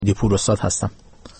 پور استاد هستم.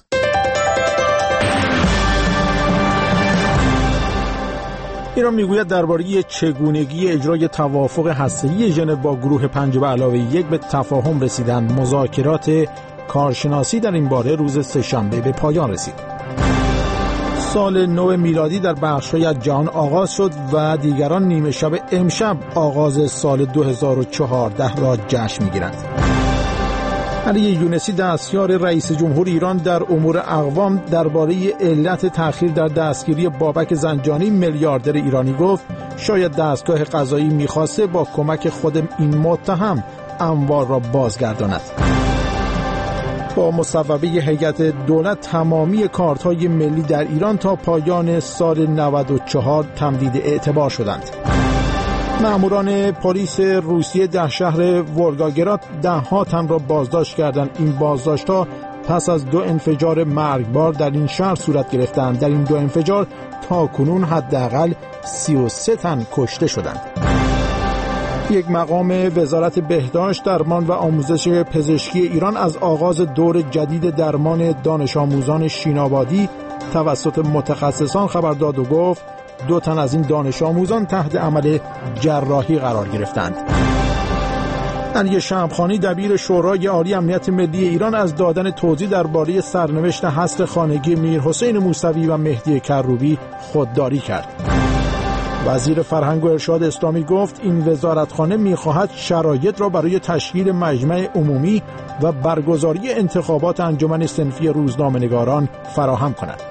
ایران میگوید درباره چگونگی اجرای توافق هسته‌ای ژنو با گروه 5+1 به تفاهم رسیدند. مذاکرات کارشناسی در این باره روز سه‌شنبه به پایان رسید. سال نو میلادی در بخش‌های از جهان آغاز شد و دیگران نیمه شب امشب آغاز سال 2014 را جشن می‌گیرند. علی یونسی دستیار رئیس جمهور ایران در امور اقوام درباره علت تأخیر در دستگیری بابک زنجانی میلیاردر ایرانی گفت شاید دستگاه قضایی می‌خواسته با کمک خود این متهم اموال را بازگرداند. با مصوبه هیئت دولت تمامی کارت‌های ملی در ایران تا پایان سال 94 تمدید اعتبار شدند. ماموران پلیس روسیه در شهر ولگاگراد 10 تن را بازداشت کردند. این بازداشت‌ها پس از 2 انفجار مرگبار در این شهر صورت گرفتند. در این 2 انفجار تاکنون حداقل 33 تن کشته شدند. یک مقام وزارت بهداشت، درمان و آموزش پزشکی ایران از آغاز دور جدید درمان دانش آموزان شینابادی توسط متخصصان خبر داد و گفت 2 تن از این دانش آموزان تحت عمل جراحی قرار گرفتند. علی شمخانی دبیر شورای عالی امنیت ملی ایران از دادن توضیح درباره سرنوشت حصر خانگی میرحسین موسوی و مهدی کروبی خودداری کرد. وزیر فرهنگ و ارشاد اسلامی گفت این وزارتخانه می‌خواهد شرایط را برای تشکیل مجمع عمومی و برگزاری انتخابات انجمن صنفی روزنامه‌نگاران فراهم کند.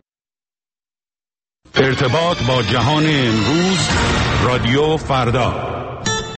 ارتباط با جهان امروز رادیو فردا